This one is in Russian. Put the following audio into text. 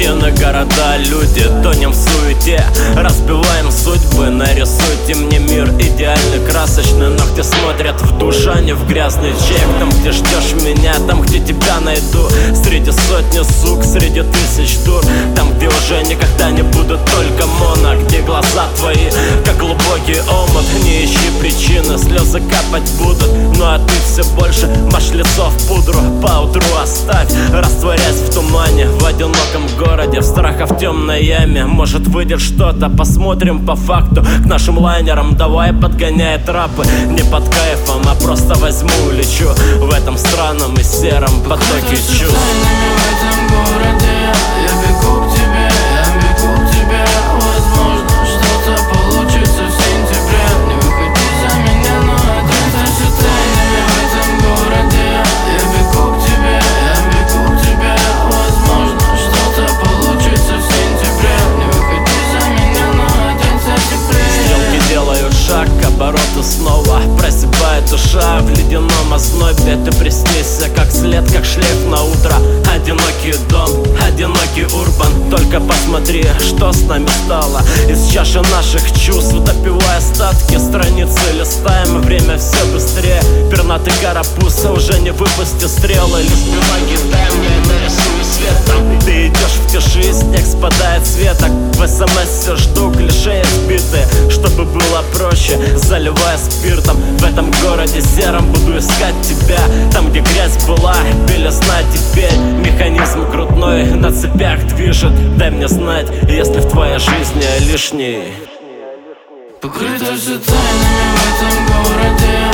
Картины, города, люди, тонем в суете, разбиваем судьбы, нарисуйте мне мир идеальный, красочный, но где смотрят в душу, а не в грязный чек. Там, где ждешь меня, там, где тебя найду, среди сотни сук, среди тысяч дур. Там, где уже никогда не будут только моно, где глаза твои, как глубокий омут. Не ищи причины, слезы капать будут, ну а ты все больше машь лицо в пудру. Поутру оставь, растворясь в тумане, в одиноком городе, в страхах в темной яме. Может выйдет что-то, посмотрим по факту. К нашим лайнерам давай подгоняй трапы. Не под кайфом, а просто возьму и лечу в этом странном и сером потоке чувств. В этом городе я бегу к тебе, я бегу к тебе. Возможно, что-то получится в сентябре. Не выходи за меня, но останься тайной. В этом городе я бегу к тебе, я бегу к тебе. Возможно, что-то получится в сентябре. Не выходи за меня, но останься в тепле. Стрелки делают шаг к обороту снова, просыпает душа в ледяном ознобе. Ты приснишься, как след, как шлейф на утро. Одинокий дом, одинокий урбан. Только посмотри, что с нами стало. Из чаши наших чувств допивая остатки, страницы листаем, время все быстрее. Пернатый карапуз уже не выпусти стрелы. Лишь бумаги таймлайн нарисую светом. Ты идешь в тиши, снег спадает с веток. В СМС все жду, клише избитые, чтобы было проще, заливая спиртом. В этом городе сером буду искать тебя. Там, где грязь была, белизна теперь. Механизм крутной на цепях движет. Дай мне знать, если в твоей жизни лишний. Покрыто все тайнами в этом городе.